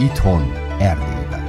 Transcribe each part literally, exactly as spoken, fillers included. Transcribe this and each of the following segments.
Itthon, Erdélyben.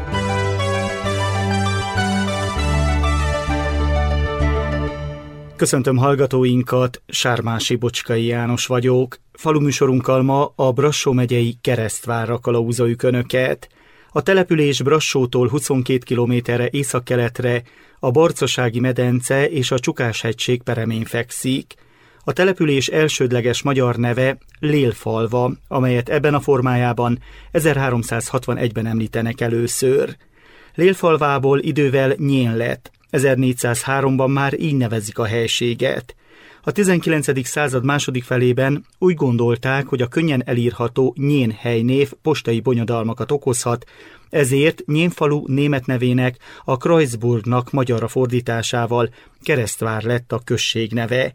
Köszöntöm hallgatóinkat, Sármási Bocskai János vagyok. Faluműsorunkkal ma a Brassó megyei Keresztvárra kalauzoljuk Önöket. A település Brassótól huszonkét kilométerre északkeletre a Barcasági medence és a Csukás-hegység peremén fekszik. A település elsődleges magyar neve Lélfalva, amelyet ebben a formájában ezerháromszázhatvanegyben említenek először. Lélfalvából idővel Nyén lett, ezernégyszázháromban már így nevezik a helységet. A tizenkilencedik század második felében úgy gondolták, hogy a könnyen elírható Nyén helynév postai bonyodalmakat okozhat, ezért Nyénfalu német nevének, a Kreuzburgnak magyarra fordításával Keresztvár lett a község neve.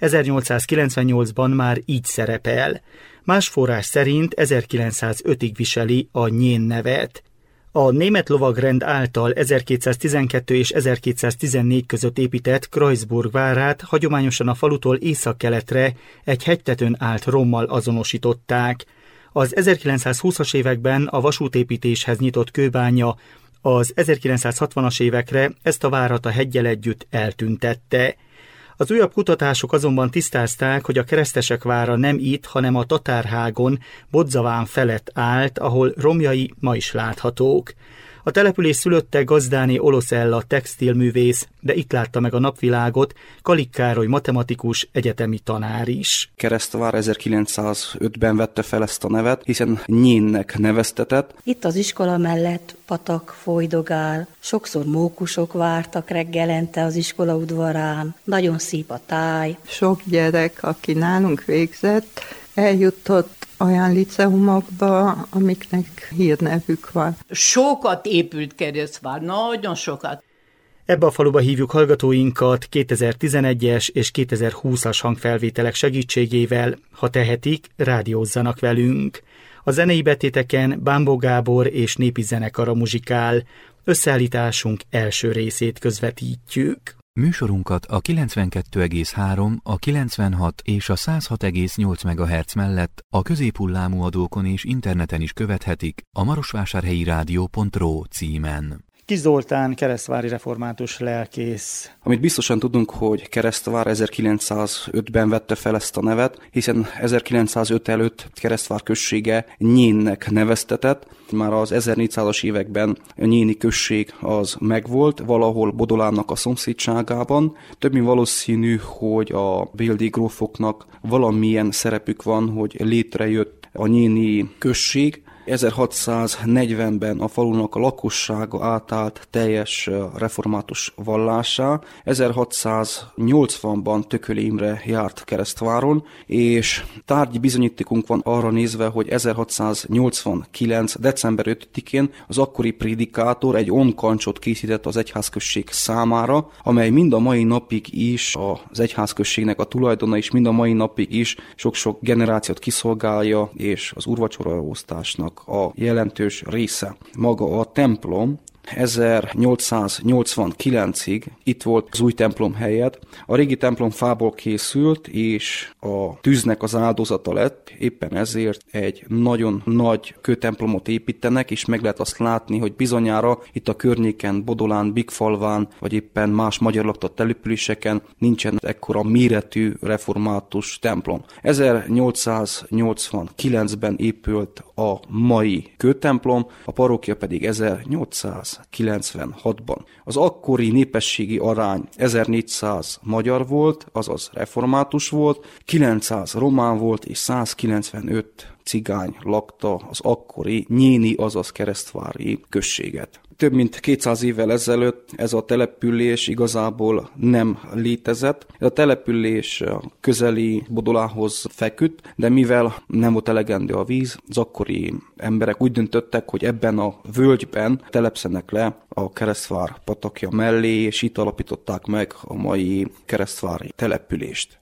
ezernyolcszázkilencvennyolcban már így szerepel. Más forrás szerint ezerkilencszázötig viseli a Nyén nevet. A német lovagrend által ezerkétszáztizenkettő és ezerkétszáztizennégy között épített Kreuzburg várát hagyományosan a falutól északkeletre egy hegytetőn állt rommal azonosították. Az ezerkilencszázhúszas években a vasútépítéshez nyitott kőbánya az ezerkilencszázhatvanas évekre ezt a várat a heggyel együtt eltüntette. Az újabb kutatások azonban tisztázták, hogy a keresztesek vára nem itt, hanem a Tatárhágon, Bodzaván felett állt, ahol romjai ma is láthatók. A település szülötte Gazdáné Oloszella textilművész, de itt látta meg a napvilágot Kalik Károly matematikus, egyetemi tanár is. Keresztvár ezerkilencszázötben vette fel ezt a nevet, hiszen Nyénnek neveztetett. Itt az iskola mellett patak folydogál, sokszor mókusok vártak reggelente az iskola udvarán, nagyon szép a táj. Sok gyerek, aki nálunk végzett, eljutott olyan liceumokba, amiknek hírnevük van. Sokat épült Keresztvár, nagyon sokat. Ebbe a faluba hívjuk hallgatóinkat kétezer-tizenegyes és kétezer-húszas hangfelvételek segítségével, ha tehetik, rádiózzanak velünk. A zenei betéteken Bámbó Gábor és népi zenekara muzsikál. Összeállításunk első részét közvetítjük. Műsorunkat a kilencvenkettő egész három, a kilencvenhat és a száz hat egész nyolc megahertz mellett a középhullámú adókon és interneten is követhetik a marosvásárhelyi rádió pont ro címen. Kis Zoltán, keresztvári református lelkész. Amit biztosan tudunk, hogy Keresztvár ezerkilencszázötben vette fel ezt a nevet, hiszen ezerkilencszázöt előtt Keresztvár községe Nyénnek neveztetett. Már az ezernégyszázas években a nyéni község az megvolt, valahol Bodolánnak a szomszédságában. Több mint valószínű, hogy a béldi grófoknak valamilyen szerepük van, hogy létrejött a nyéni község. ezerhatszáznegyvenben a falunak a lakossága átállt teljes református vallássá. ezerhatszáznyolcvanban Tököli Imre járt Keresztváron, és tárgyi bizonyítékunk van arra nézve, hogy ezerhatszáznyolcvankilenc. december ötödikén az akkori prédikátor egy onkancsot készített az egyházközség számára, amely mind a mai napig is az egyházközségnek a tulajdona, és mind a mai napig is sok-sok generációt kiszolgálja, és az úrvacsoraosztásnak a jelentős része. Maga a templom ezernyolcszáznyolcvankilencig itt volt az új templom helyett. A régi templom fából készült, és a tűznek az áldozata lett, éppen ezért egy nagyon nagy kőtemplomot építenek, és meg lehet azt látni, hogy bizonyára itt a környéken, Bodolán, Bigfalván, vagy éppen más magyar lakta településeken nincsen ekkora méretű református templom. ezernyolcszáznyolcvankilencben épült a mai kőtemplom, a parókia pedig ezernyolcszázkilencvenhatban. Az akkori népességi arány ezernégyszáz magyar volt, azaz református volt, kilencszáz román volt, és százkilencvenöt cigány lakta az akkori nyéni, azaz keresztvári községet. Több mint kétszáz évvel ezelőtt ez a település igazából nem létezett. Ez a település közeli Bodolához feküdt, de mivel nem volt elegendő a víz, az akkori emberek úgy döntöttek, hogy ebben a völgyben telepszenek le a Keresztvár patakja mellé, és itt alapították meg a mai keresztvári települést.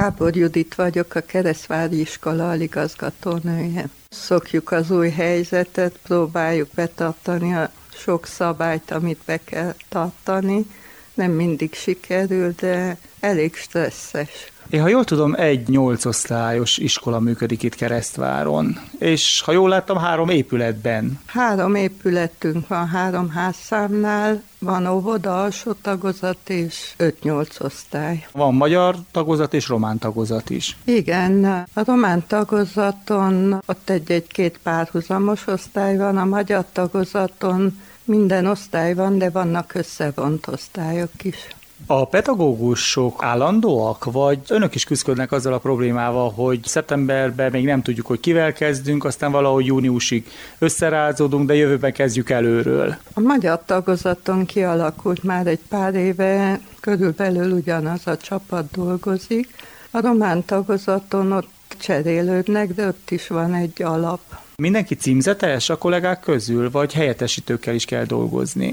Gábor Judit vagyok, a Keresztvári Iskola aligazgatónője. Szokjuk az új helyzetet, próbáljuk betartani a sok szabályt, amit be kell tartani. Nem mindig sikerül, de elég stresszes. Én, ha jól tudom, egy nyolcosztályos iskola működik itt Keresztváron, és ha jól láttam, három épületben. Három épületünk van, három házszámnál, van óvoda, alsó tagozat és öt-nyolc osztály. Van magyar tagozat és román tagozat is. Igen, a román tagozaton ott egy-egy-két párhuzamos osztály van, a magyar tagozaton minden osztály van, de vannak összevont osztályok is. A pedagógusok állandóak, vagy önök is küzdködnek azzal a problémával, hogy szeptemberben még nem tudjuk, hogy kivel kezdünk, aztán valahogy júniusig összerázódunk, de jövőben kezdjük előről? A magyar tagozaton kialakult már egy pár éve, körülbelül ugyanaz a csapat dolgozik. A román tagozaton ott cserélődnek, de ott is van egy alap. Mindenki címzetes a kollégák közül, vagy helyettesítőkkel is kell dolgozni?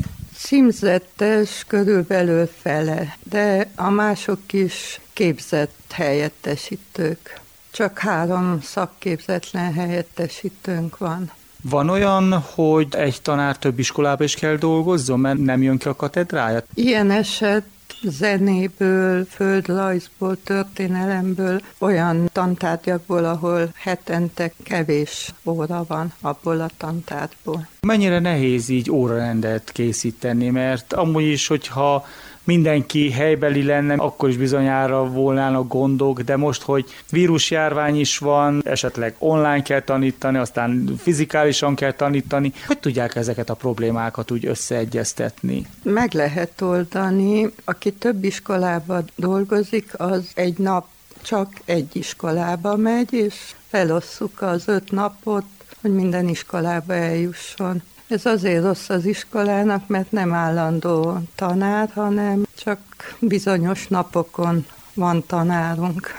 Címzetes körülbelül fele, de a mások is képzett helyettesítők. Csak három szakképzetlen helyettesítőnk van. Van olyan, hogy egy tanár több iskolába is kell dolgozzon, mert nem jön ki a katedrája? Ilyen eset zenéből, földrajzból, történelemből, olyan tantárgyakból, ahol hetente kevés óra van abból a tantárgyból. Mennyire nehéz így órarendet készíteni, mert amúgy is, hogyha mindenki helybeli lenne, akkor is bizonyára volnának gondok, de most, hogy vírusjárvány is van, esetleg online kell tanítani, aztán fizikálisan kell tanítani, hogy tudják ezeket a problémákat úgy összeegyeztetni? Meg lehet oldani. Aki több iskolában dolgozik, az egy nap csak egy iskolába megy, és felosszuk az öt napot, hogy minden iskolába eljusson. Ez azért rossz az iskolának, mert nem állandó tanár, hanem csak bizonyos napokon van tanárunk.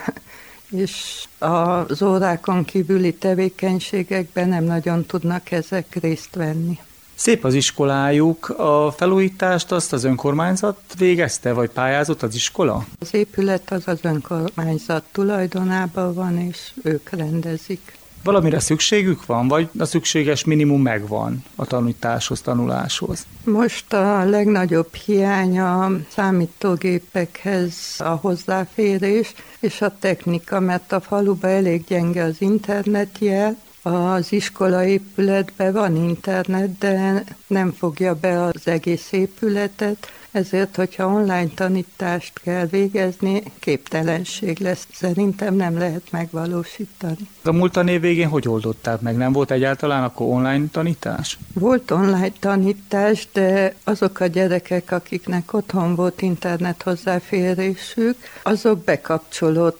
És az órákon kívüli tevékenységekben nem nagyon tudnak ezek részt venni. Szép az iskolájuk, a felújítást azt az önkormányzat végezte, vagy pályázott az iskola? Az épület az az önkormányzat tulajdonában van, és ők rendezik. Valamire szükségük van, vagy a szükséges minimum megvan a tanításhoz, tanuláshoz? Most a legnagyobb hiány a számítógépekhez a hozzáférés és a technika, mert a faluban elég gyenge az internetjel. Az iskola épületben van internet, de nem fogja be az egész épületet, ezért, hogyha online tanítást kell végezni, képtelenség lesz. Szerintem nem lehet megvalósítani. A múlt tanév végén hogy oldották meg? Nem volt egyáltalán akkor online tanítás? Volt online tanítás, de azok a gyerekek, akiknek otthon volt internet hozzáférésük, azok bekapcsolódtak.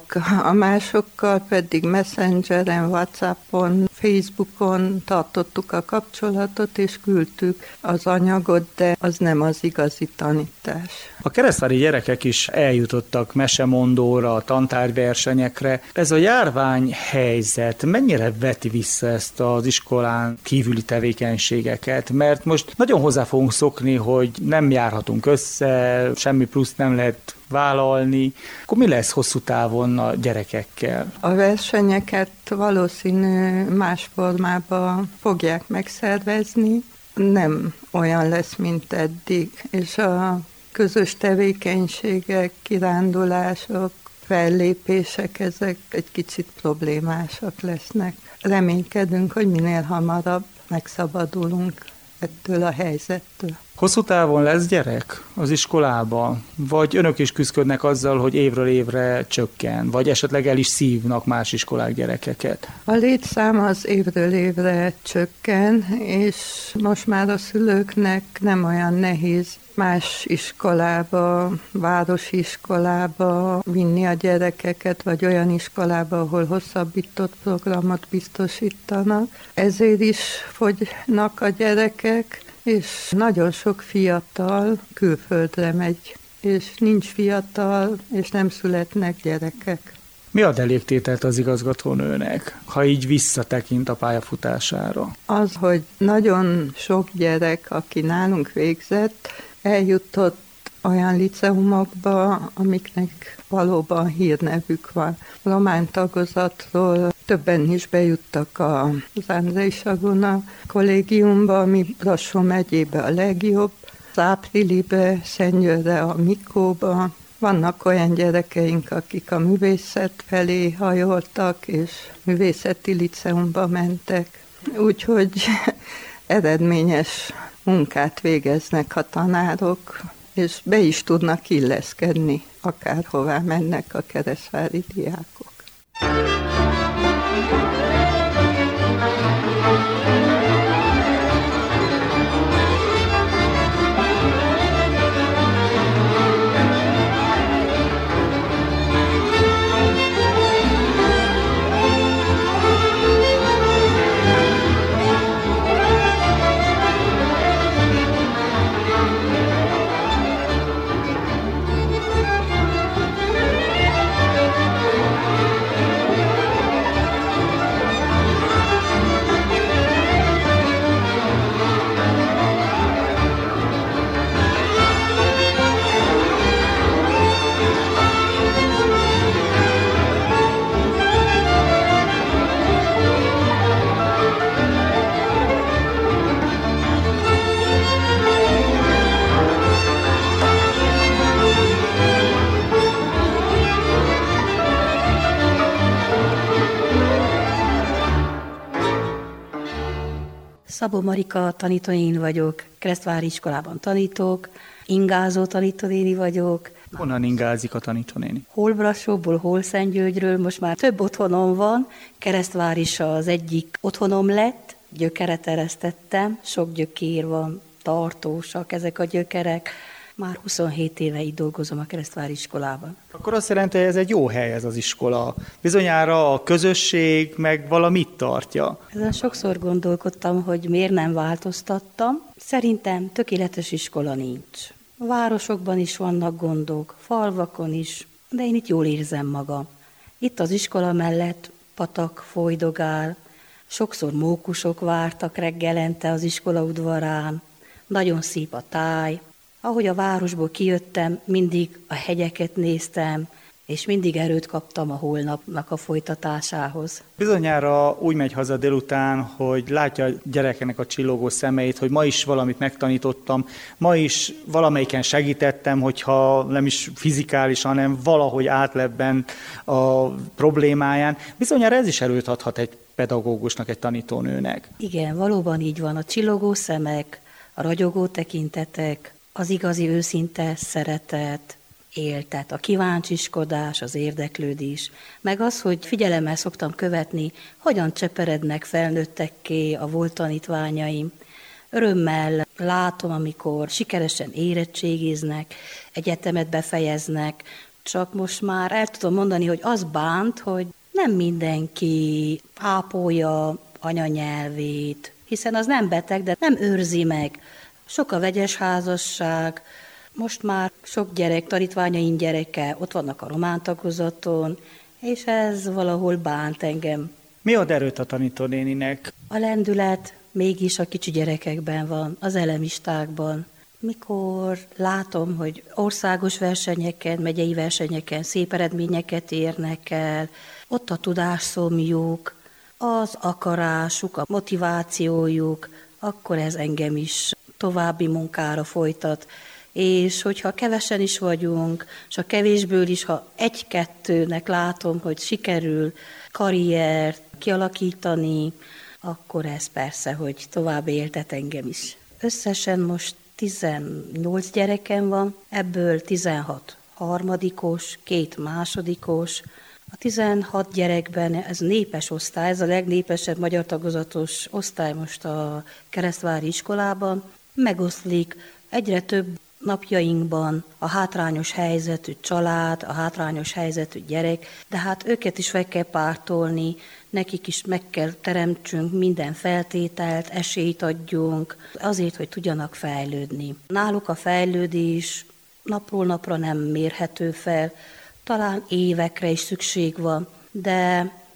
A másokkal pedig Messengeren, WhatsAppon, Facebookon tartottuk a kapcsolatot, és küldtük az anyagot, de az nem az igazi tanítás. A keresztvári gyerekek is eljutottak mesemondóra, tantárgyversenyekre. Ez a járványhelyzet mennyire veti vissza ezt az iskolán kívüli tevékenységeket? Mert most nagyon hozzá fogunk szokni, hogy nem járhatunk össze, semmi pluszt nem lehet vállalni. Akkor mi lesz hosszú távon a gyerekekkel? A versenyeket valószínű más formában fogják megszervezni. Nem olyan lesz, mint eddig. És a közös tevékenységek, kirándulások, fellépések, ezek egy kicsit problémásak lesznek. Reménykedünk, hogy minél hamarabb megszabadulunk ettől a helyzettől. Hosszú távon lesz gyerek az iskolában? Vagy önök is küzdködnek azzal, hogy évről évre csökken? Vagy esetleg el is szívnak más iskolák gyerekeket? A létszám az évről évre csökken, és most már a szülőknek nem olyan nehéz más iskolába, városi iskolába vinni a gyerekeket, vagy olyan iskolába, ahol hosszabbított programot biztosítanak. Ezért is fogynak a gyerekek, és nagyon sok fiatal külföldre megy, és nincs fiatal, és nem születnek gyerekek. Mi ad elégtételt az igazgatónőnek, ha így visszatekint a pályafutására? Az, hogy nagyon sok gyerek, aki nálunk végzett, eljutott olyan liceumokba, amiknek valóban hírnevük van. A román tagozatról többen is bejuttak az Andrei Saguna kollégiumba, ami Brassó megyébe a legjobb, az Áprilibe, Szentgyőrre, a Mikóba. Vannak olyan gyerekeink, akik a művészet felé hajoltak, és művészeti liceumba mentek. Úgyhogy eredményes munkát végeznek a tanárok, és be is tudnak illeszkedni, akárhová mennek a keresztvári diákok. Szabó Marika tanítónéni vagyok, Keresztvári iskolában tanítok, ingázó tanítónéni vagyok. Honnan ingázik a tanítónéni? Hol Brassóból, hol Szentgyörgyről, most már több otthonom van, Keresztvár is az egyik otthonom lett, gyökeret eresztettem, sok gyökér van, tartósak ezek a gyökerek. Már huszonhét éve itt dolgozom a Keresztvári iskolában. Akkor azt jelenti, hogy ez egy jó hely ez az iskola. Bizonyára a közösség meg valamit tartja. Ezen sokszor gondolkodtam, hogy miért nem változtattam. Szerintem tökéletes iskola nincs. A városokban is vannak gondok, falvakon is, de én itt jól érzem magam. Itt az iskola mellett patak folydogál, sokszor mókusok vártak reggelente az iskola udvarán, nagyon szép a táj. Ahogy a városból kijöttem, mindig a hegyeket néztem, és mindig erőt kaptam a holnapnak a folytatásához. Bizonyára úgy megy haza délután, hogy látja a gyerekenek a csillogó szemeit, hogy ma is valamit megtanítottam, ma is valamelyiken segítettem, hogyha nem is fizikálisan, hanem valahogy átlebben a problémáján. Bizonyára ez is erőt adhat egy pedagógusnak, egy tanítónőnek. Igen, valóban így van. A csillogó szemek, a ragyogó tekintetek, az igazi őszinte szeretet, éltet, a kíváncsiskodás, az érdeklődés, meg az, hogy figyelemmel szoktam követni, hogyan cseperednek felnőttekké a volt tanítványaim. Örömmel látom, amikor sikeresen érettségiznek, egyetemet befejeznek, csak most már el tudom mondani, hogy az bánt, hogy nem mindenki ápolja anyanyelvét, hiszen az nem beteg, de nem őrzi meg. Sok a vegyes házasság, most már sok gyerek, tanítványaim gyereke, ott vannak a román tagozaton, és ez valahol bánt engem. Mi ad erőt a tanítónéninek? A lendület mégis a kicsi gyerekekben van, az elemistákban. Mikor látom, hogy országos versenyeken, megyei versenyeken szép eredményeket érnek el, ott a tudásszomjuk, az akarásuk, a motivációjuk, akkor ez engem is további munkára folytat. És hogyha kevesen is vagyunk, és a kevésből is, ha egy-kettőnek látom, hogy sikerül karriert kialakítani, akkor ez persze, hogy tovább éltet engem is. Összesen most tizennyolc gyerekem van, ebből tizenhat harmadikos, két másodikos. A tizenhat gyerekben ez népes osztály, ez a legnépesebb magyar tagozatos osztály most a Keresztvári iskolában. Megoszlik egyre több napjainkban a hátrányos helyzetű család, a hátrányos helyzetű gyerek, de hát őket is meg kell pártolni, nekik is meg kell teremtsünk minden feltételt, esélyt adjunk, azért, hogy tudjanak fejlődni. Náluk a fejlődés napról napra nem mérhető fel, talán évekre is szükség van, de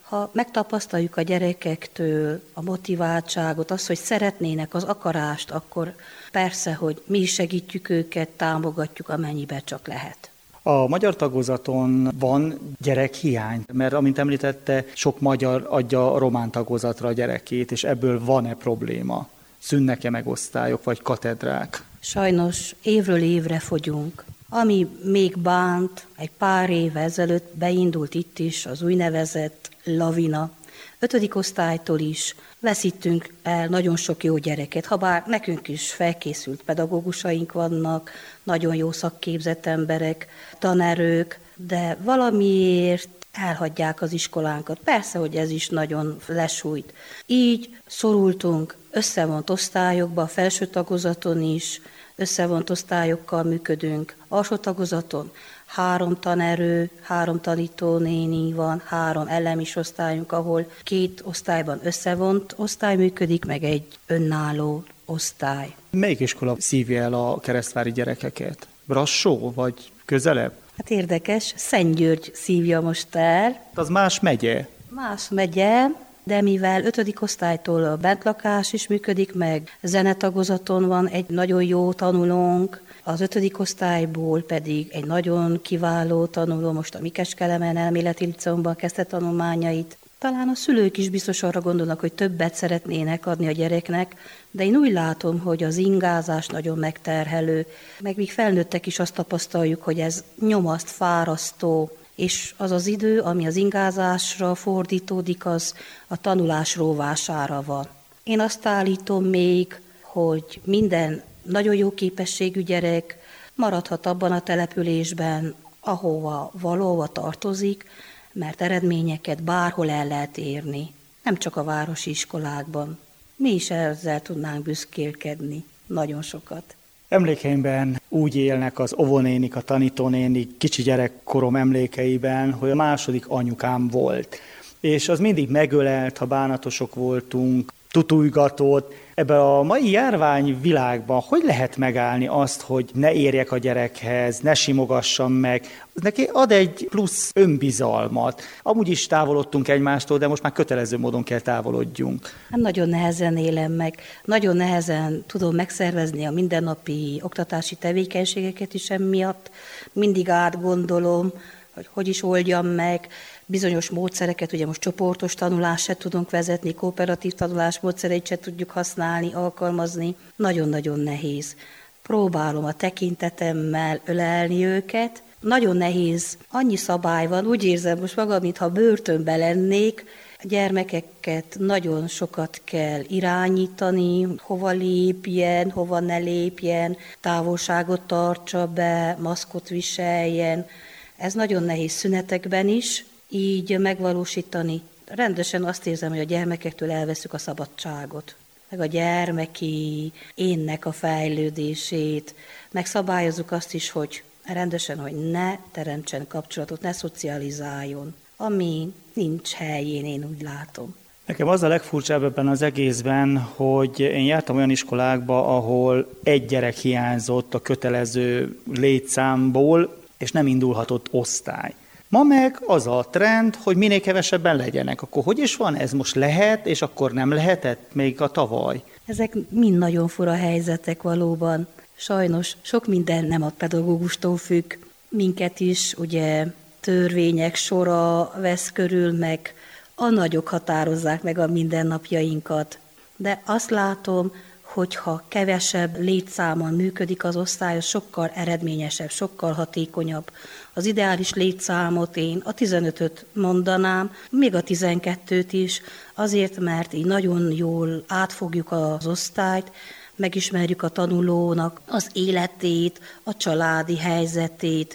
Ha megtapasztaljuk a gyerekektől a motiváltságot, azt, hogy szeretnének az akarást, akkor persze, hogy mi is segítjük őket, támogatjuk, amennyiben csak lehet. A magyar tagozaton van gyerekhiány, mert amint említette, sok magyar adja a román tagozatra a gyerekét, és ebből van-e probléma? Szűnnek-e meg osztályok vagy katedrák? Sajnos évről évre fogyunk. Ami még bánt, egy pár év ezelőtt beindult itt is az úgynevezett lavina. Ötödik osztálytól is veszítünk el nagyon sok jó gyereket, habár nekünk is felkészült pedagógusaink vannak, nagyon jó szakképzett emberek, tanerők, de valamiért elhagyják az iskolánkat. Persze, hogy ez is nagyon lesújt. Így szorultunk összevont osztályokba, a felső tagozaton is, összevont osztályokkal működünk. Alsó tagozaton három tanerő, három tanítónéni van, három elemis osztályunk, ahol két osztályban összevont osztály működik, meg egy önálló osztály. Melyik iskola szívja el a keresztvári gyerekeket? Brassó vagy közelebb? Hát érdekes, Szentgyörgy szívja most el. Az más megye? Más megye, de mivel ötödik osztálytól a bentlakás is működik, meg zenetagozaton van egy nagyon jó tanulónk, az ötödik osztályból pedig egy nagyon kiváló tanuló, most a Mikes Kelemen elméleti liceumban kezdte tanulmányait. Talán a szülők is biztos arra gondolnak, hogy többet szeretnének adni a gyereknek, de én úgy látom, hogy az ingázás nagyon megterhelő, meg még felnőttek is azt tapasztaljuk, hogy ez nyomaszt, fárasztó, és az az idő, ami az ingázásra fordítódik, az a tanulás róvására van. Én azt állítom még, hogy minden nagyon jó képességű gyerek maradhat abban a településben, ahova valóva tartozik, mert eredményeket bárhol el lehet érni, nem csak a városi iskolákban. Mi is ezzel tudnánk büszkélkedni, nagyon sokat. Emlékeimben úgy élnek az óvónénik, a tanítónénik kicsi gyerekkorom emlékeiben, hogy a második anyukám volt. És az mindig megölelt, ha bánatosok voltunk, tutújgatott. Ebben a mai járvány világban hogy lehet megállni azt, hogy ne érjek a gyerekhez, ne simogassam meg? Neki ad egy plusz önbizalmat. Amúgy is távolodtunk egymástól, de most már kötelező módon kell távolodjunk. Hát nagyon nehezen élem meg, nagyon nehezen tudom megszervezni a mindennapi oktatási tevékenységeket is emiatt. Mindig átgondolom, hogy hogy is oldjam meg, bizonyos módszereket, ugye most csoportos tanulást se tudunk vezetni, kooperatív tanulás módszereit se tudjuk használni, alkalmazni. Nagyon-nagyon nehéz. Próbálom a tekintetemmel ölelni őket. Nagyon nehéz, annyi szabály van, úgy érzem most magam, mintha börtönben lennék. A gyermekeket nagyon sokat kell irányítani, hova lépjen, hova ne lépjen, távolságot tartsa be, maszkot viseljen. Ez nagyon nehéz szünetekben is így megvalósítani. Rendesen azt érzem, hogy a gyermekektől elveszük a szabadságot, meg a gyermeki énnek a fejlődését, meg szabályozzuk azt is, hogy rendesen, hogy ne teremtsen kapcsolatot, ne szocializáljon, ami nincs helyén, én úgy látom. Nekem az a legfurcsább ebben az egészben, hogy én jártam olyan iskolákba, ahol egy gyerek hiányzott a kötelező létszámból, és nem indulhatott osztály. Ma meg az a trend, hogy minél kevesebben legyenek. Akkor hogy is van? Ez most lehet, és akkor nem lehetett még a tavaly? Ezek mind nagyon fura helyzetek valóban. Sajnos sok minden nem a pedagógustól függ. Minket is ugye törvények sora vesz körül, meg a nagyok határozzák meg a mindennapjainkat. De azt látom, hogyha kevesebb létszámon működik az osztály, az sokkal eredményesebb, sokkal hatékonyabb. Az ideális létszámot én a tizenötöt mondanám, még a tizenkettőt is, azért, mert így nagyon jól átfogjuk az osztályt, megismerjük a tanulónak az életét, a családi helyzetét,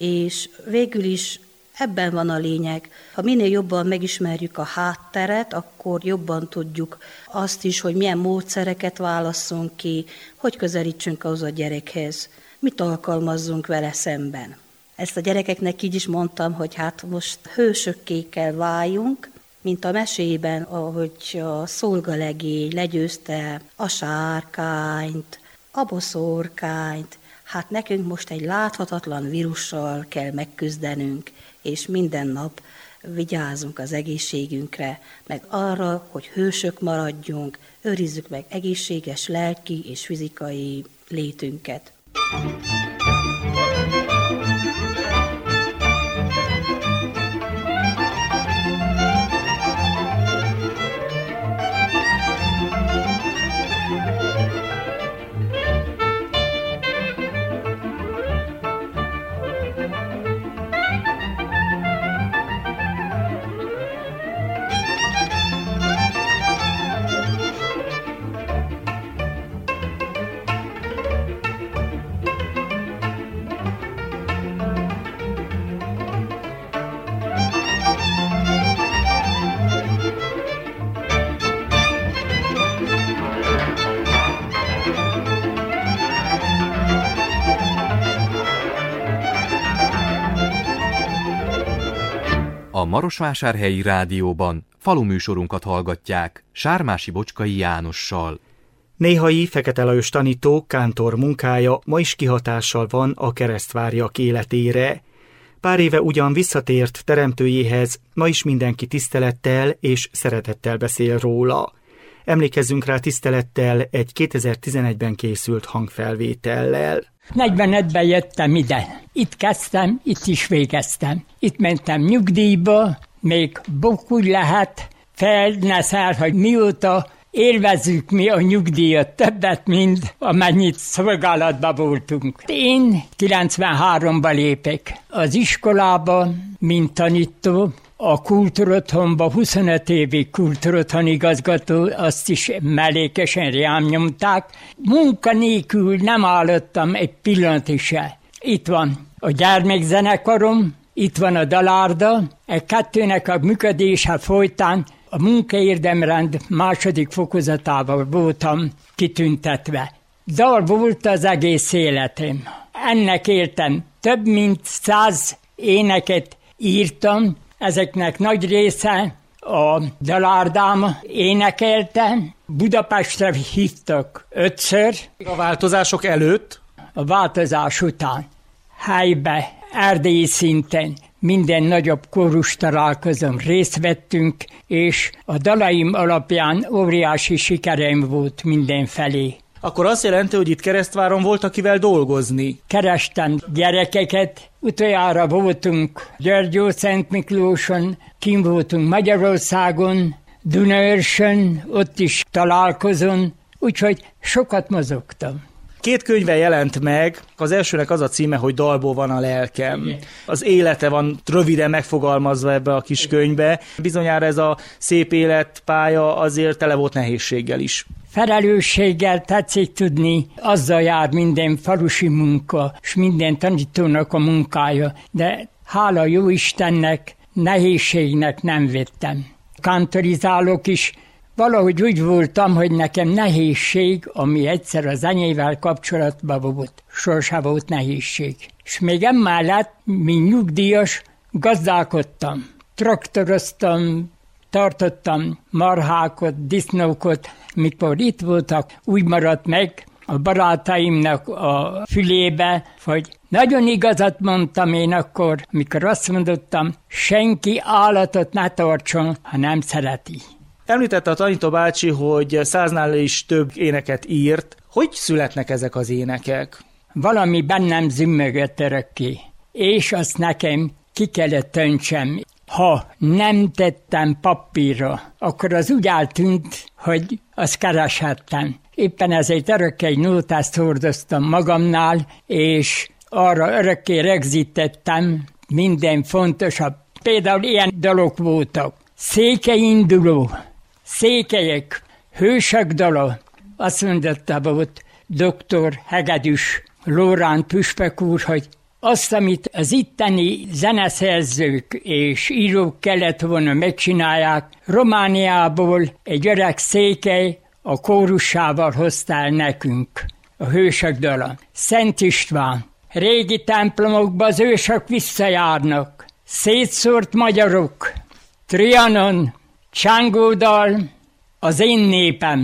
és végül is ebben van a lényeg. Ha minél jobban megismerjük a hátteret, akkor jobban tudjuk azt is, hogy milyen módszereket válasszunk ki, hogy közelítsünk ahhoz a gyerekhez, mit alkalmazzunk vele szemben. Ezt a gyerekeknek így is mondtam, hogy hát most hősökké kell váljunk, mint a mesében, ahogy a szolgalegény legyőzte a sárkányt, a boszorkányt. Hát nekünk most egy láthatatlan vírussal kell megküzdenünk, és minden nap vigyázzunk az egészségünkre, meg arra, hogy hősök maradjunk, őrizzük meg egészséges lelki és fizikai létünket. A Marosvásárhelyi Rádióban faluműsorunkat hallgatják Sármási Bocskai Jánossal. Néhai Fekete Lajos tanító kántor munkája ma is kihatással van a keresztvárjak életére. Pár éve ugyan visszatért teremtőjéhez, ma is mindenki tisztelettel és szeretettel beszél róla. Emlékezzünk rá tisztelettel egy kétezer-tizenegyben készült hangfelvétellel. negyvenötben jöttem ide. Itt kezdtem, itt is végeztem. Itt mentem nyugdíjba, még bokúgy lehet, fel ne szár, hogy mióta élvezzük mi a nyugdíjat többet, mint amennyit szolgálatban voltunk. Én kilencvenháromban lépek az iskolába, mint tanító, a kultúrotthonba huszonöt évig kultúrotthon igazgató, azt is mellékesen rám nyomták. Munka nélkül nem állottam egy pillanat se. Itt van a gyermekzenekarom, itt van a dalárda, e kettőnek a működése folytán a munkaérdemrend második fokozatával voltam kitüntetve. Dal volt az egész életem. Ennek éltem. Több mint száz éneket írtam, ezeknek nagy része a dalárdám énekelte. Budapestre hívtak ötször. A változások előtt? A változás után. Helybe, erdélyi szinten minden nagyobb kórus találkozón részt vettünk, és a dalaim alapján óriási sikereim volt mindenfelé. Akkor azt jelenti, hogy itt Keresztváron volt, akivel dolgozni? Kerestem gyerekeket, utoljára voltunk Györgyó, Szent Miklóson, kim voltunk Magyarországon, Dunaörsön, ott is találkozón, úgyhogy sokat mozogtam. Két könyve jelent meg, az elsőnek az a címe, hogy Dalból van a lelkem. Igen. Az élete van röviden megfogalmazva ebbe a kis könyvbe. Bizonyára ez a szép életpálya azért tele volt nehézséggel is. Felelősséggel tetszik tudni, azzal jár minden falusi munka, és minden tanítónak a munkája, de hála jó Istennek, nehézségnek nem vettem. Kantorizálok is, valahogy úgy voltam, hogy nekem nehézség, ami egyszer a zenével kapcsolatban volt, sosem volt nehézség. És még emellett, mint nyugdíjas, gazdálkodtam, traktoroztam, tartottam marhákot, disznókot, mikor itt voltak, úgy maradt meg a barátaimnak a fülébe, hogy nagyon igazat mondtam én akkor, mikor azt mondottam, senki állatot ne tartson, ha nem szereti. Említette a tanító bácsi, hogy száznál is több éneket írt. Hogy születnek ezek az énekek? Valami bennem zümmögött örökké, és azt nekem ki kellett töntsem. Ha nem tettem papírra, akkor az úgy eltűnt, hogy azt kereshettem. Éppen ezért örökké egy nótást hordoztam magamnál, és arra örökké rögzítettem minden fontosabb. Például ilyen dalok voltak. Székelyinduló, székelyek, hősök dala. Azt mondotta volt doktor Hegedűs Lóránt püspök úr, hogy azt, amit az itteni zeneszerzők és írók kellett volna megcsinálják, Romániából egy öreg székely a kórusával hozta el nekünk a hősök dala. Szent István, régi templomokba az ősök visszajárnak, szétszórt magyarok, Trianon, Csángódal, az én népem.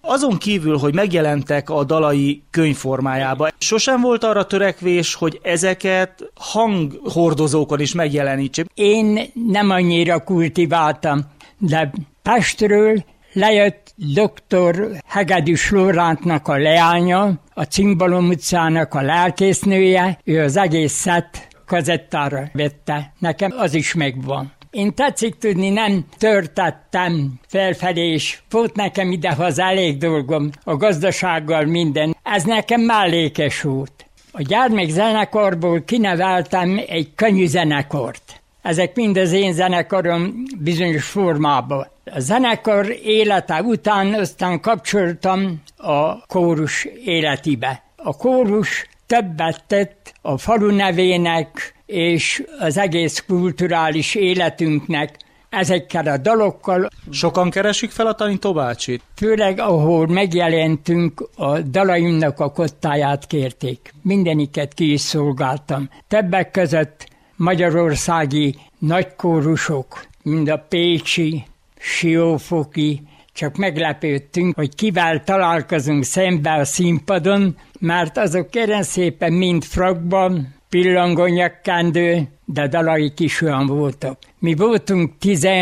Azon kívül, hogy megjelentek a dalai könyvformájában, sosem volt arra törekvés, hogy ezeket hanghordozókon is megjelenítsék? Én nem annyira kultiváltam, de Pestről lejött doktor Hegedűs Lórántnak a leánya, a Cimbalom utcának a lelkésznője, ő az egészet kazettára vette. Nekem az is megvan. Én tetszik tudni, nem törtettem felfelé, és volt nekem idehaza elég dolgom, a gazdasággal minden. Ez nekem mellékes volt. A gyermekzenekarból kineveltem egy könnyűzenekart. Ezek mind az én zenekarom bizonyos formában. A zenekar élete után aztán kapcsoltam a kórus életébe. A kórus többet tett a falu nevének és az egész kulturális életünknek ezekkel a dalokkal. Sokan keresik fel a Tanító bácsit? Főleg, ahol megjelentünk, a dalaimnak a kottáját kérték. Mindeniket ki is szolgáltam. Többek között magyarországi nagykórusok, mind a pécsi, siófoki, csak meglepődtünk, hogy kivel találkozunk szembe a színpadon, mert azok kérem szépen mind frakban, pillangó nyakkendő, de dalaik is olyan voltak. Mi voltunk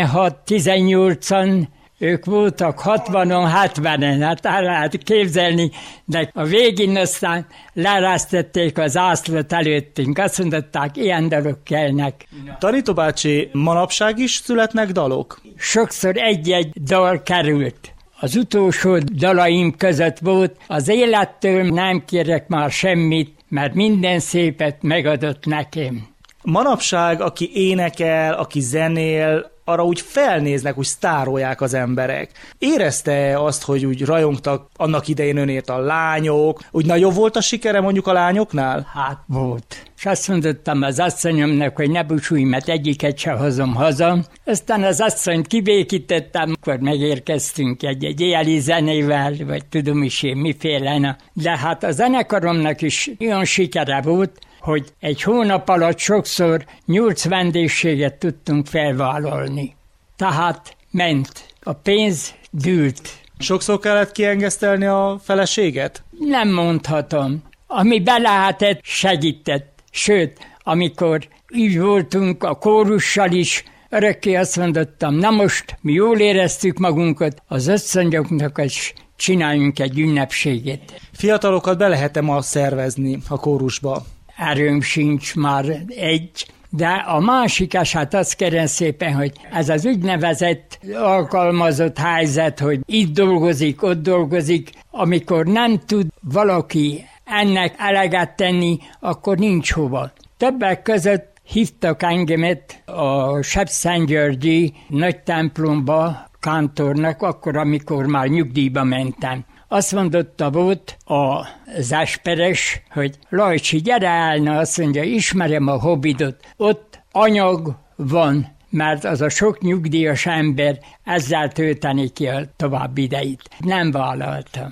tizenhat-tizennyolcan, ők voltak hatvanon, hetvenen, hát el lehet képzelni, de a végén aztán leresztették az ászlót előttünk, azt mondották, ilyen dalok kellnek. Tanító bácsi, manapság is születnek dalok? Sokszor egy-egy dal került. Az utolsó dalaim között volt, az élettől nem kérek már semmit, mert minden szépet megadott nekem. Manapság, aki énekel, aki zenél, arra úgy felnéznek, úgy sztárolják az emberek. Érezte azt, hogy úgy rajongtak annak idején önért a lányok, úgy nagyobb volt a sikere mondjuk a lányoknál? Hát volt. És azt mondottam az asszonyomnak, hogy ne búsulj, mert egyiket se hozom haza. Aztán az asszonyt kibékítettem, akkor megérkeztünk egy-egy éjjeli zenével, vagy tudom is én miféle. De hát a zenekaromnak is olyan sikere volt, hogy egy hónap alatt sokszor nyolc vendégséget tudtunk felvállalni. Tehát ment. A pénz gyűlt. Sokszor kellett kiengesztelni a feleséget? Nem mondhatom. Ami be lehetett, segített. Sőt, amikor így voltunk a kórussal is, örökké azt mondottam, na most mi jól éreztük magunkat, az asszonyoknak is csináljunk egy ünnepséget. Fiatalokat be lehet-e ma szervezni a kórusba? Erőm sincs már egy, de a másik eset azt kérem szépen, hogy ez az úgynevezett alkalmazott helyzet, hogy itt dolgozik, ott dolgozik, amikor nem tud valaki ennek eleget tenni, akkor nincs hova. Többek között hívtak engemet a Sepszentgyörgyi nagy templomba kántornak, akkor, amikor már nyugdíjba mentem. Azt mondotta volt az esperes, hogy Lajcsi, gyere elne, azt mondja, ismerem a Hobbidot, ott anyag van, mert az a sok nyugdíjas ember ezzel tölteni ki a további idejét. Nem vállaltam.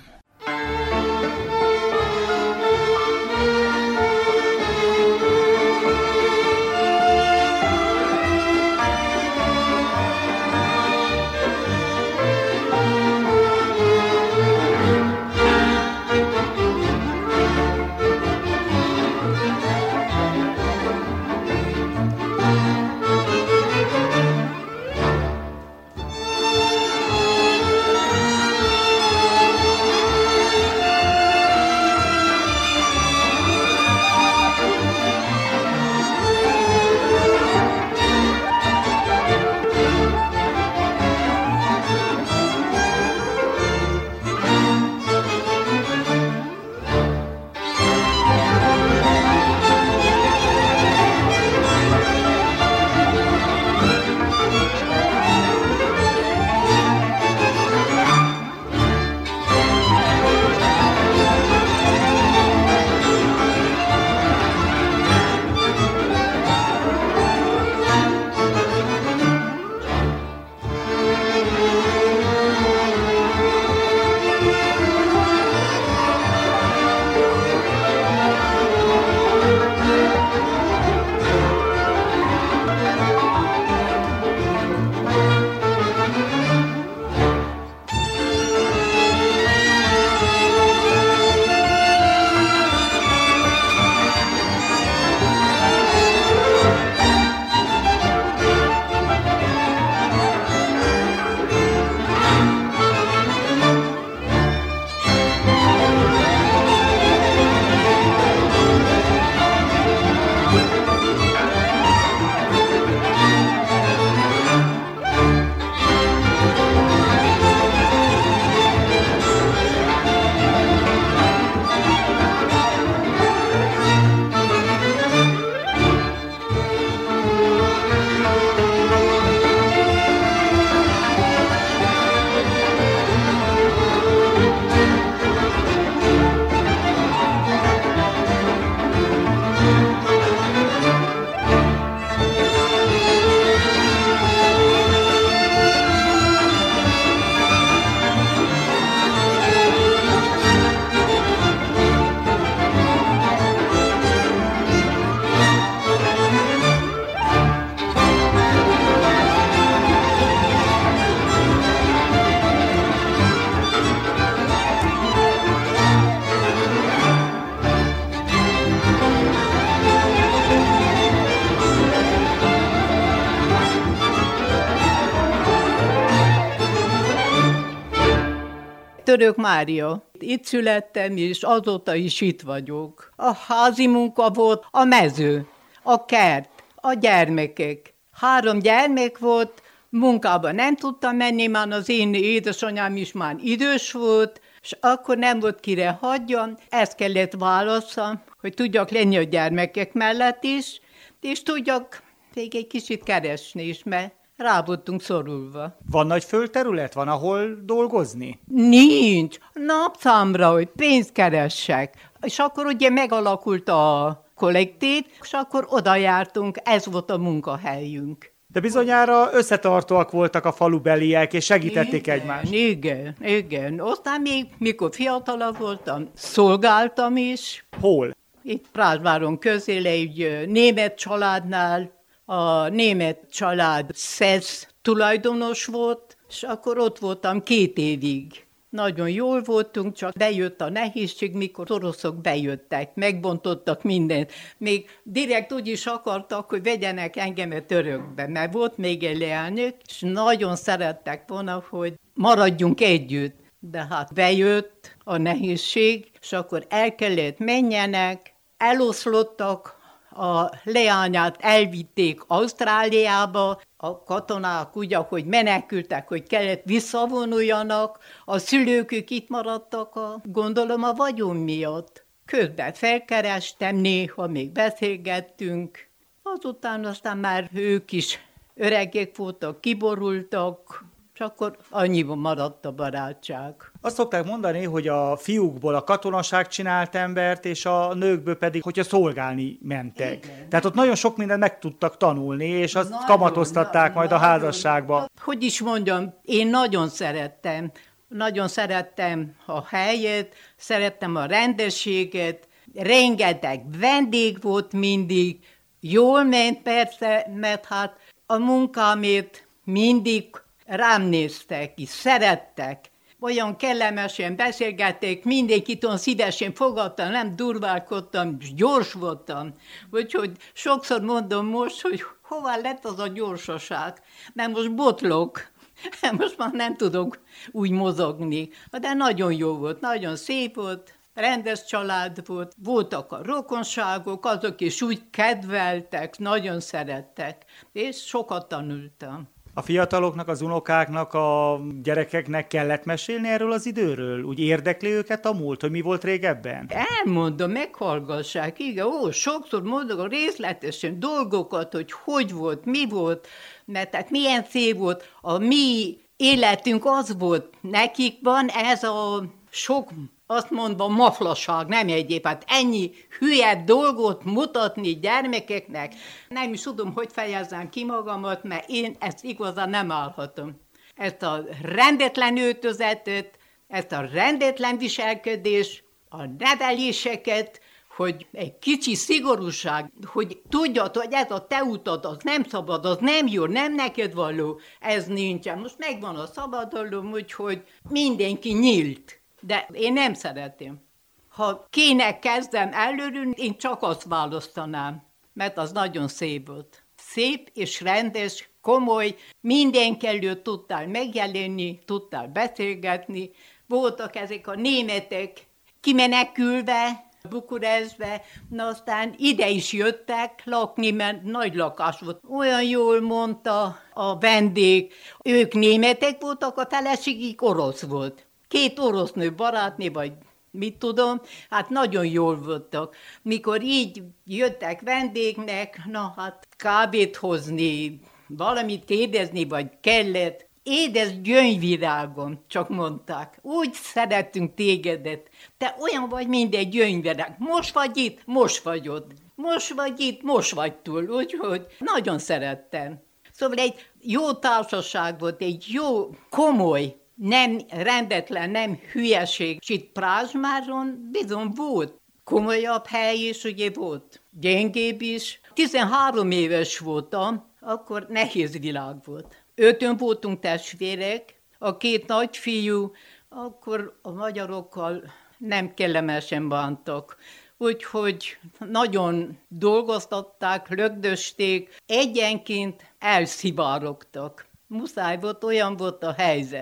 Török Mária. Itt születtem, és azóta is itt vagyok. A házi munka volt, a mező, a kert, a gyermekek. Három gyermek volt, munkába nem tudtam menni, már az én édesanyám is már idős volt, és akkor nem volt kire hagyjam, ezt kellett válaszom, hogy tudjak lenni a gyermekek mellett is, és tudjak még egy kicsit keresni is, mert rá voltunk szorulva. Van nagy földterület? Van, ahol dolgozni? Nincs. Napszámra, hogy pénzt keressek. És akkor ugye megalakult a kollektív, és akkor oda jártunk, ez volt a munkahelyünk. De bizonyára összetartóak voltak a falubeliek, és segítették igen, egymást. Igen, igen. Aztán még, mikor fiatalabb voltam, szolgáltam is. Hol? Itt Pázsmáron közél egy német családnál. A német család szesz tulajdonos volt, és akkor ott voltam két évig. Nagyon jól voltunk, csak bejött a nehézség, mikor oroszok bejöttek, megbontottak mindent. Még direkt úgy is akartak, hogy vegyenek engemet örökbe, mert volt még egy leányok, és nagyon szerettek volna, hogy maradjunk együtt. De hát bejött a nehézség, és akkor el kellett menjenek, eloszlottak, a leányát elvitték Ausztráliába, a katonák ugye, hogy menekültek, hogy kellett visszavonuljanak, a szülők ők itt maradtak, a, gondolom a vagyon miatt. Közben felkerestem, néha még beszélgettünk, azután aztán már ők is öregek voltak, kiborultak, és akkor annyiban maradt a barátság. Azt szokták mondani, hogy a fiúkból a katonaság csinált embert, és a nőkből pedig, hogyha szolgálni mentek. Igen. Tehát ott nagyon sok mindent meg tudtak tanulni, és azt nagyon, kamatoztatták na, majd nagyon, a házasságba. Hogy is mondjam, én nagyon szerettem. Nagyon szerettem a helyet, szerettem a rendességet, rengeteg vendég volt mindig, jól ment persze, mert hát a munkámért mindig rám néztek, és szerettek. Olyan kellemesen beszélgették, mindenkit olyan szívesen fogadtam, nem durválkodtam, és gyors voltam. Úgyhogy sokszor mondom most, hogy hova lett az a gyorsaság, mert most botlok, most már nem tudok úgy mozogni. De nagyon jó volt, nagyon szép volt, rendes család volt, voltak a rokonságok, azok is úgy kedveltek, nagyon szerettek, és sokat tanultam. A fiataloknak, az unokáknak, a gyerekeknek kellett mesélni erről az időről? Úgy érdekli őket a múlt, hogy mi volt régebben? Elmondom, meghallgassák, igen, ó, sokszor mondok részletesen dolgokat, hogy hogy volt, mi volt, mert tehát milyen szép volt, a mi életünk az volt, nekik van ez a sok, azt mondva, maflaság, nem egyéb, hát ennyi hülye dolgot mutatni gyermekeknek. Nem is tudom, hogy fejezzem ki magamat, mert én ezt igazán nem állhatom. Ezt a rendetlen öltözetet, ezt a rendetlen viselkedés, a neveléseket, hogy egy kicsi szigorúság, hogy tudjad, hogy ez a te utad, az nem szabad, az nem jó, nem neked való, ez nincsen. Most megvan a szabadalom, úgyhogy mindenki nyílt. De én nem szeretem. Ha kéne kezdem előről, én csak azt választanám, mert az nagyon szép volt. Szép és rendes, komoly, mindenki előtt tudtál megjelenni, tudtál beszélgetni. Voltak ezek a németek kimenekülve, Bukurestbe, na aztán ide is jöttek lakni, mert nagy lakás volt. Olyan jól mondta a vendég, ők németek voltak, a feleségük orosz volt. Két orosz nő, barátnő, vagy mit tudom, hát nagyon jól voltak. Mikor így jöttek vendégnek, na hát kábét hozni, valamit kérdezni, vagy kellett. Édes gyöngyvirágom, csak mondták, úgy szeretünk tégedet, te olyan vagy, mint egy gyöngyvirág. Most vagy itt, most vagy ott. Most vagy itt, most vagy túl, úgyhogy nagyon szerettem. Szóval egy jó társaság volt, egy jó, komoly, nem rendetlen, nem hülyeség. És itt Pázsmáron bizony volt komolyabb hely is, ugye volt gyengébb is. tizenhárom éves voltam, akkor nehéz világ volt. Ötön voltunk testvérek, a két nagyfiú, akkor a magyarokkal nem kellemesen bántak. Úgyhogy nagyon dolgoztatták, lögdösték, egyenként elszivárogtak. Muszáj volt, olyan volt a helyzet.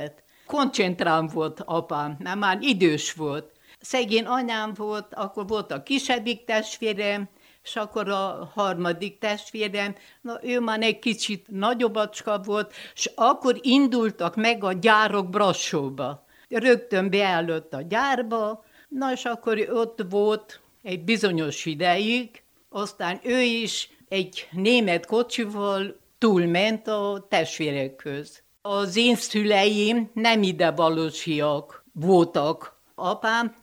koncentrán volt apám, mert már idős volt. Szegény anyám volt, akkor volt a kisebbik testvérem, és akkor a harmadik testvérem, na ő már egy kicsit nagyobbacska volt, és akkor indultak meg a gyárok Brassóba. Rögtön beállott a gyárba, na és akkor ott volt egy bizonyos ideig, aztán ő is egy német kocsival túlment a testvérekhöz. Az én szüleim nem idevalósiak voltak. Apám,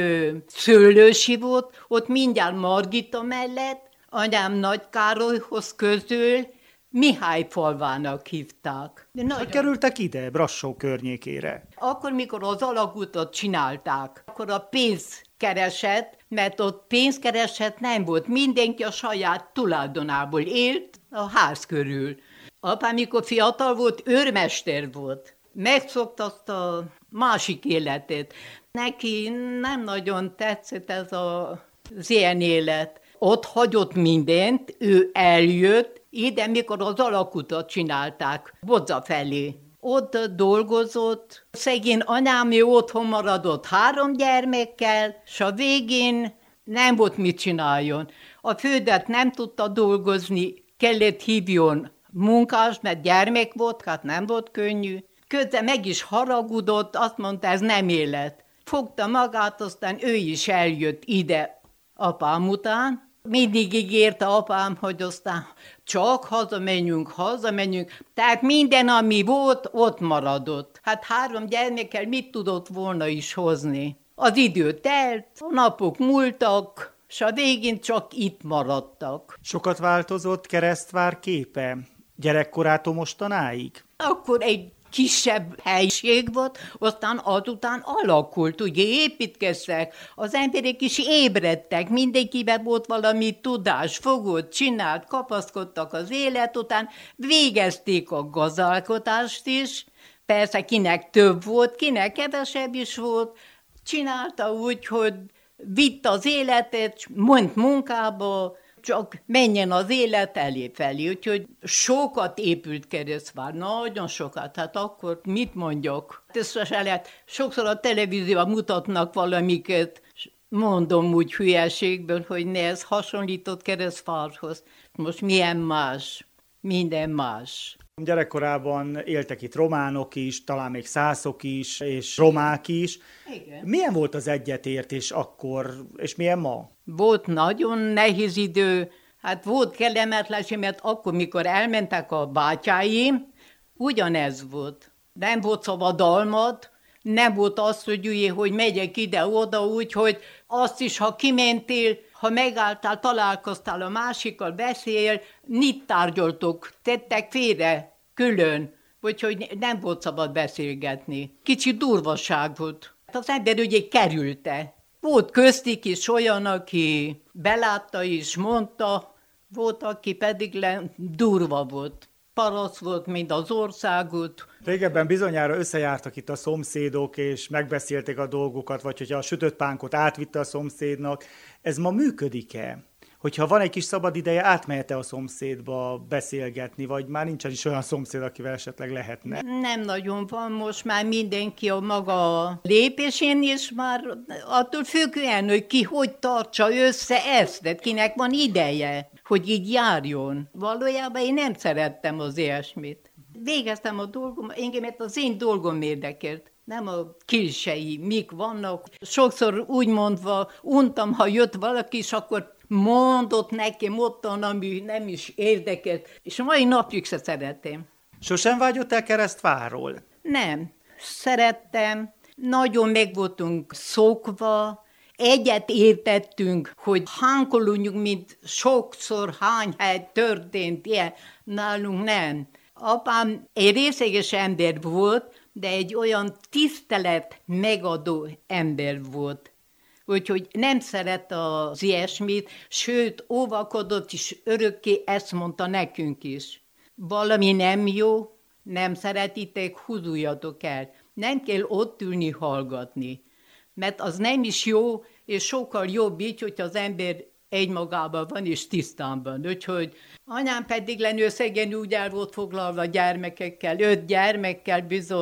ő szőlősi volt, ott mindjárt Margita mellett, anyám Nagykárolyhoz közül Mihály falvának hívták. Hogy kerültek ide, Brassó környékére? Akkor, mikor az alagutat csinálták, akkor a pénzkereset, mert ott pénzkereset nem volt, mindenki a saját tulajdonából élt a ház körül. Apám, mikor fiatal volt, őrmester volt. Megszokta azt a másik életet. Neki nem nagyon tetszett ez a, az ilyen élet. Ott hagyott mindent, ő eljött, ide, mikor az alakutat csinálták, Bodza felé. Ott dolgozott, szegény anyám ő otthon maradott három gyermekkel, és a végén nem volt mit csináljon. A fődet nem tudta dolgozni, kellett hívjon munkás, mert gyermek volt, hát nem volt könnyű. Közben meg is haragudott, azt mondta, ez nem élet. Fogta magát, aztán ő is eljött ide apám után. Mindig ígérte apám, hogy aztán csak hazamenjünk, hazamenjünk. Tehát minden, ami volt, ott maradott. Hát három gyermekkel mit tudott volna is hozni? Az idő telt, a napok múltak, és a végén csak itt maradtak. Sokat változott Keresztvár képe gyerekkorától mostanáig? Akkor egy kisebb helység volt, aztán azután alakult, ugye építkeztek, az emberek is ébredtek, mindenkiben volt valami tudás, fogott, csinált, kapaszkodtak az élet után, végezték a gazdálkodást is, persze kinek több volt, kinek kevesebb is volt, csinálta úgy, hogy vitt az életet, ment munkába, csak menjen az élet elé felé. Úgyhogy sokat épült Keresztvár, nagyon sokat. Hát akkor mit mondjak? Ezt se lehet. Sokszor a televízióban mutatnak valamiket, mondom úgy hülyeségből, hogy ne, ez hasonlított Keresztvárhoz. Most milyen más? Minden más. Gyerekkorában éltek itt románok is, talán még szászok is, és romák is. Igen. Milyen volt az egyetértés akkor, és milyen ma? Volt nagyon nehéz idő, hát volt kellemetlenség, mert akkor, mikor elmentek a bátyáim, ugyanez volt. Nem volt szabadalmat, nem volt az, hogy üljé, hogy megyek ide-oda, úgyhogy azt is, ha kimentél, ha megálltál, találkoztál a másikkal, beszél, mit tárgyaltok, tettek félre, külön, úgyhogy nem volt szabad beszélgetni. Kicsi durvaság volt. Az ember ugye kerülte. Volt köztik is olyan, aki belátta és mondta, volt, aki pedig le, durva volt. Parasz volt, mint az országot. Régebben bizonyára összejártak itt a szomszédok, és megbeszélték a dolgokat, vagy hogyha a sütött pánkot átvitte a szomszédnak. Ez ma működik-e? Hogyha van egy kis szabad ideje, átmehet-e a szomszédba beszélgetni, vagy már nincsen is olyan szomszéd, akivel esetleg lehetne? Nem nagyon van, most már mindenki a maga lépésén, és már attól függően, hogy ki hogy tartsa össze ezt, de kinek van ideje, hogy így járjon. Valójában én nem szerettem az ilyesmit. Végeztem a dolgom, engemet az én dolgom érdekelt. Nem a külsei, mik vannak. Sokszor úgy mondva, untam, ha jött valaki, és akkor mondott nekem ottan, ami nem is érdekelt, és a mai napig se szeretem. Sosem vágyott el Keresztvárról? Nem. Szerettem, nagyon meg voltunk szokva, egyet értettünk, hogy hánkolunk, mint sokszor hány hely történt ilyen, nálunk nem. Apám egy részeges ember volt, de egy olyan tisztelet megadó ember volt. Úgyhogy nem szeret az ilyesmit, sőt, óvakodott is örökké, ezt mondta nekünk is. Valami nem jó, nem szeretitek, húzuljatok el. Nem kell ott ülni, hallgatni. Mert az nem is jó, és sokkal jobb így, hogy az ember egymagában van, és tisztán. Úgyhogy anyám pedig lenő szegény úgy el volt foglalva gyermekekkel, öt gyermekkel bizony,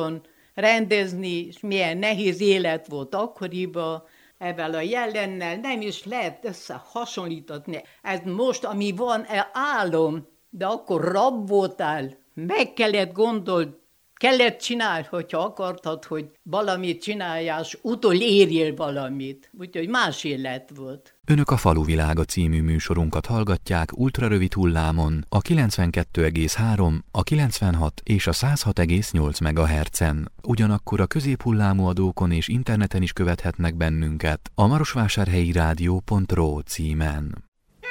rendezni, és milyen nehéz élet volt akkoriban, ezzel a jelennel nem is lehet összehasonlítatni. Ez most, ami van, e álom, de akkor rab voltál, meg kellett gondolni, kellett csinálni, hogyha akartad, hogy valamit csináljál, és utol érjél valamit. Úgyhogy más élet volt. Önök a Faluvilága című műsorunkat hallgatják ultrarövid hullámon, a kilencvenkettő egész három, a kilencvenhat és a száz hat egész nyolc megahertzen. Ugyanakkor a középhullámú adókon és interneten is követhetnek bennünket a marosvásárhelyi rádió pont ro címen.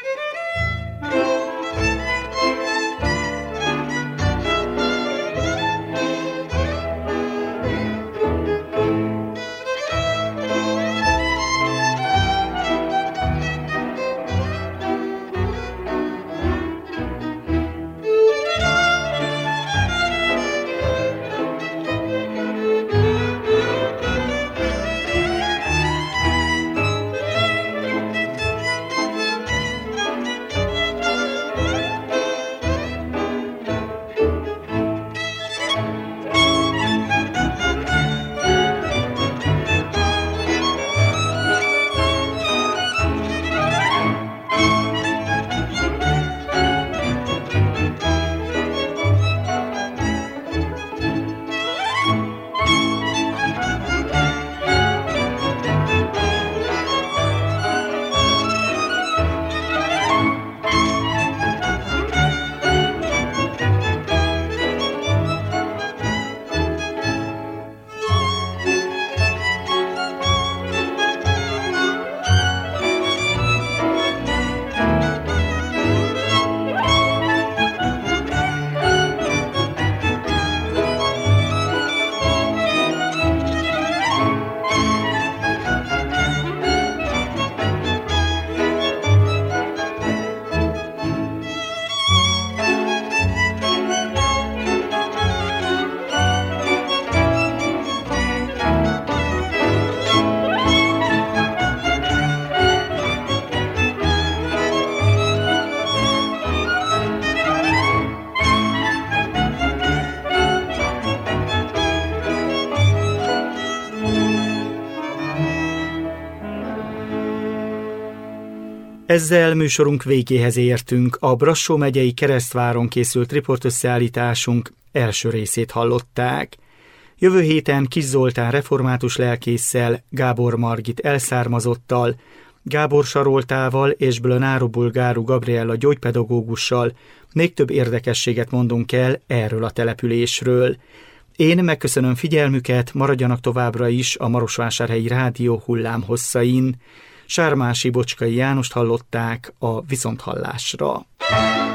Ezzel műsorunk végéhez értünk. A Brassó megyei Keresztváron készült riportösszeállításunk első részét hallották. Jövő héten Kis Zoltán református lelkésszel, Gábor Margit elszármazottal, Gábor Saroltával és Blönáru Bulgáru Gabriella gyógypedagógussal még több érdekességet mondunk el erről a településről. Én megköszönöm figyelmüket, maradjanak továbbra is a Marosvásárhelyi Rádió hullámhosszain. Sármási Bocskai Jánost hallották a viszonthallásra.